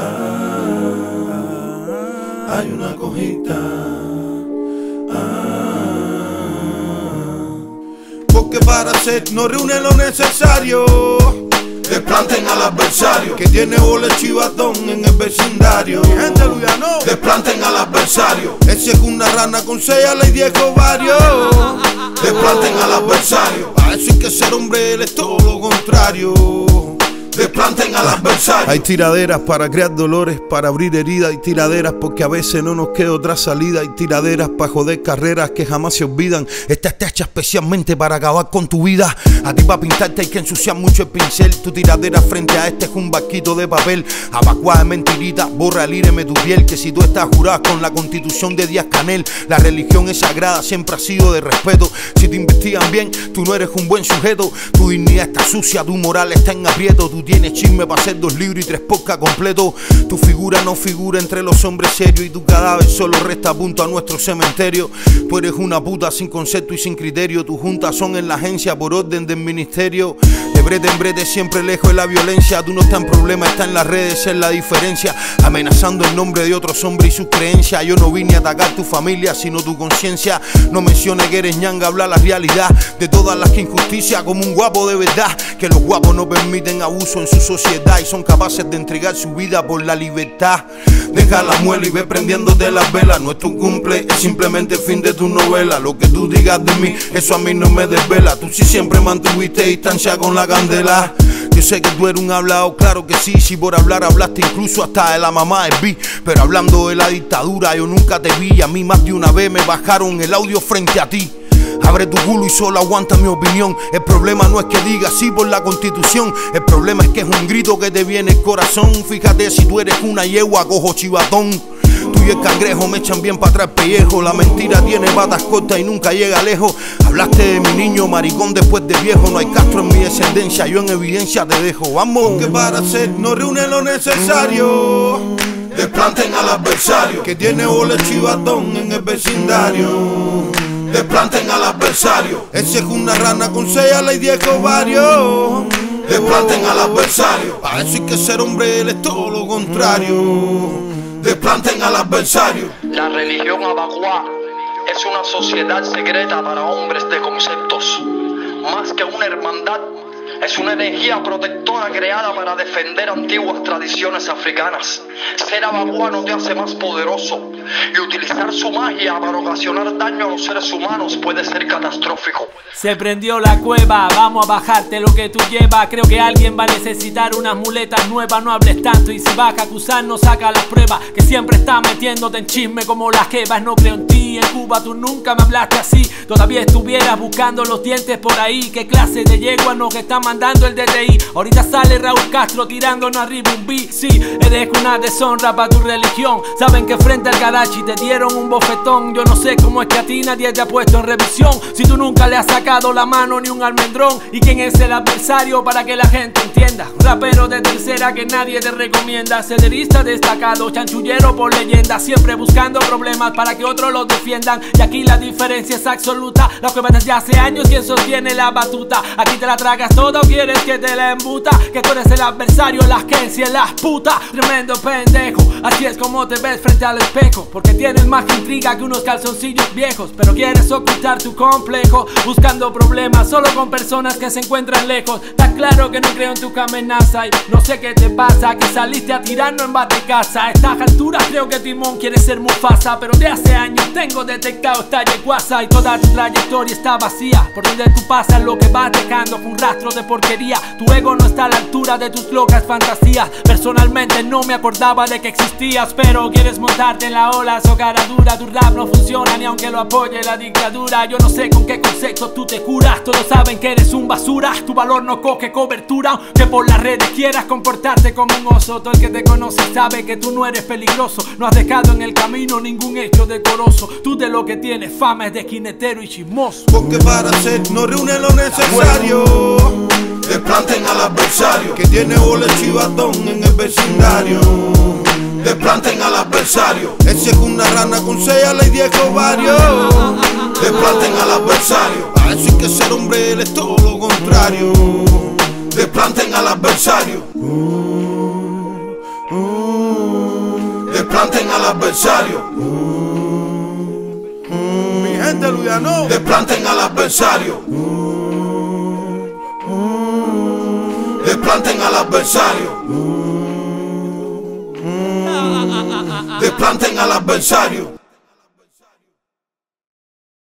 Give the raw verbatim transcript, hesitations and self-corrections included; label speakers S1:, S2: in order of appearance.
S1: Ah, hay una cosita. Porque para ser no reúne lo necesario. Desplanten al adversario que tiene bola chivatón en el vecindario. Gente, no. Desplanten al adversario. Ese es una rana con seis alas y diez ovarios. Desplanten al adversario. Para eso hay que ser hombre, él es todo lo contrario. Desplanten al adversario. Hay tiraderas para crear dolores, para abrir heridas. Hay tiraderas porque a veces no nos queda otra salida. Hay tiraderas para joder carreras que jamás se olvidan. Esta está hecha especialmente para acabar con tu vida. A ti para pintarte hay que ensuciar mucho el pincel. Tu tiradera frente a este es un barquito de papel. Abacuada de mentirita, borra el íreme tu piel. Que si tú estás jurado con la constitución de Díaz Canel. La religión es sagrada, siempre ha sido de respeto. Si te investigan bien, tú no eres un buen sujeto. Tu dignidad está sucia, tu moral está en aprieto. Tu tienes chisme para hacer dos libros y tres podcasts completos. Tu figura no figura entre los hombres serios. Y tu cadáver solo resta punto a nuestro cementerio. Tú eres una puta sin concepto y sin criterio. Tus juntas son en la agencia por orden del ministerio. De brete en brete siempre lejos de la violencia. Tú no estás en problema, está en las redes, es la diferencia. Amenazando el nombre de otros hombres y sus creencias. Yo no vine a atacar tu familia sino tu conciencia. No menciones que eres ñanga, habla la realidad de todas las que injusticia como un guapo de verdad. Que los guapos no permiten abuso en su sociedad y son capaces de entregar su vida por la libertad. Deja la muela y ve prendiéndote las velas. No es tu cumple, es simplemente el fin de tu novela. Lo que tú digas de mí, eso a mí no me desvela. Tú sí siempre mantuviste distancia con la candela. Yo sé que tú eres un hablado, claro que sí. Si por hablar hablaste incluso hasta de la mamá de B. Pero hablando de la dictadura yo nunca te vi. A mí más de una vez me bajaron el audio frente a ti. Abre tu culo y solo aguanta mi opinión. El problema no es que digas sí por la constitución. El problema es que es un grito que te viene el corazón. Fíjate si tú eres una yegua, cojo chivatón. Tú y el cangrejo me echan bien para atrás pellejo. La mentira tiene patas cortas y nunca llega lejos. Hablaste de mi niño maricón después de viejo. No hay Castro en mi descendencia, yo en evidencia te dejo. Vamos, que para ser no reúne lo necesario. Desplanten al adversario que tiene bola chivatón en el vecindario. Desplanten al adversario. Ese es una rana con seis alas y diez ovarios. Desplanten al adversario. Para eso hay que ser hombre, él es todo lo contrario. Desplanten al adversario.
S2: La religión Abacuá es una sociedad secreta para hombres de conceptos. Más que una hermandad, es una energía protectora creada para defender antiguas tradiciones africanas. Ser Abacuá no te hace más poderoso, y utilizar su magia para ocasionar daño a los seres humanos puede ser catastrófico.
S3: Se prendió la cueva, vamos a bajarte lo que tú llevas. Creo que alguien va a necesitar unas muletas nuevas. No hables tanto y si vas a acusarnos saca las pruebas. Que siempre estás metiéndote en chisme como las jevas. No creo en ti, en Cuba tú nunca me hablaste así. Todavía estuvieras buscando los dientes por ahí. ¿Qué clase de yegua nos está mandando el D T I? Ahorita sale Raúl Castro tirándonos arriba un beat. Sí, eres una deshonra para tu religión. Saben que frente al Gadachi te dieron un bofetón. Yo no sé cómo es que a ti nadie te ha puesto en revisión. Si tú nunca le has sacado la mano ni un almendrón. ¿Y quién es el adversario para que la gente entienda? Rapero de tercera que nadie te recomienda. Cederista destacado, chanchullero por leyenda. Siempre buscando problemas para que otros los defiendan. Y aquí la diferencia es absoluta. La cueva desde hace años quien sostiene la batuta. Aquí te la tragas toda o quieres que te la embuta. Que tú eres el adversario, la agencia, las putas. Tremendo pendejo, así es como te ves frente al espejo. Porque tienes más intriga que unos calzoncillos viejos. Pero quieres ocultar tu complejo buscando problemas solo con personas que se encuentran lejos. Está claro que no creo en tu amenaza. Y no sé qué te pasa, que saliste a tirarnos en bate casa. A estas alturas creo que Timón quiere ser Mufasa. Pero de hace años tengo detectado esta yeguasa. Y toda tu trayectoria está vacía. Por donde tú pasas lo que vas dejando fue un rastro de porquería. Tu ego no está a la altura de tus locas fantasías. Personalmente no me acordaba de que existías. Pero quieres montarte en la ola, so cara dura. Tu rap no funciona ni aunque lo apoye la dictadura. Yo no sé con qué concepto tú te curas. Todos saben que eres un basura. Tu valor no coge cobertura. Que por las redes quieras comportarte como un oso. Todo el que te conoce sabe que tú no eres peligroso. No has dejado en el camino ningún hecho decoroso. Tú de lo que tienes fama es de jinetero y chismoso.
S1: Porque para ser no reúne lo necesario. Desplanten al adversario que tiene bola chivatón en el vecindario. Desplanten al adversario. Ese es una rana con seis alas y diez ovarios. Desplanten al adversario. Para eso hay que ser hombre, él es todo lo contrario. Desplanten al adversario. Uh, uh. Desplanten al adversario. Mi gente Luyano. Desplanten al adversario. Desplanten al adversario. Desplanten al adversario.